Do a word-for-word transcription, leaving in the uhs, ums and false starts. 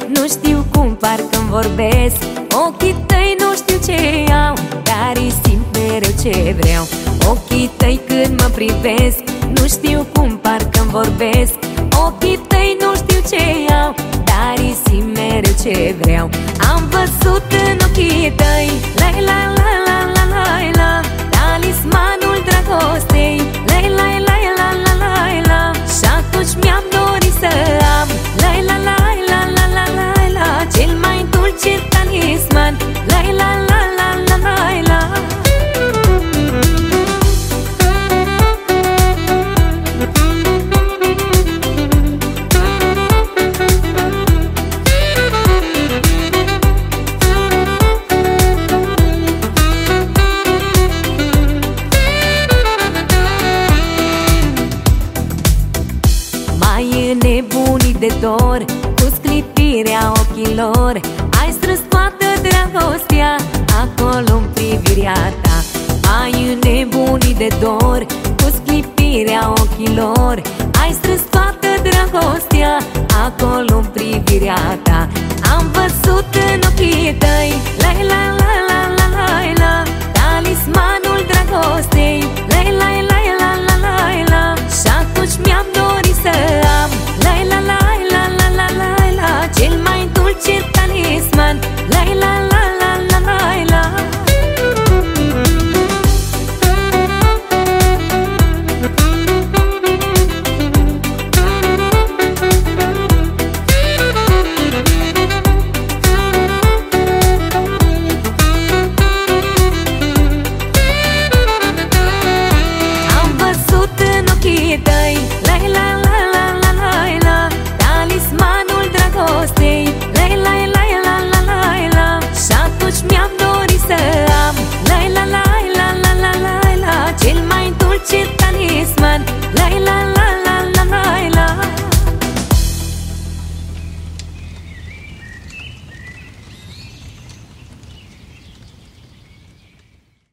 nu știu cum parcă-mi vorbesc. Ochii tăi nu știu ce au, dar îi simt mereu ce vreau. Ochii tăi când mă privesc, nu știu cum parcă-mi vorbesc. Ochii tăi nu știu ce au, dar îi simt mereu ce vreau. Am văzut în ochii tăi, la la la la la la la, talismanul dragostei, la la la la la la la. Și atunci mi-am dorit să am, la la la la la la la la, cel mai dulce talisman, la la la la la la la. Mai nebunit de dor, cu sclipirea ochilor, ai strâns toată dragostea acolo-n privirea ta. Mai nebunit de dor, cu sclipirea ochilor, ai strâns toată dragostea acolo-n privirea ta. Am văzut în ochii tăi, la la